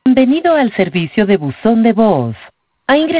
Bienvenido al servicio de buzón de voz. Ha ingresado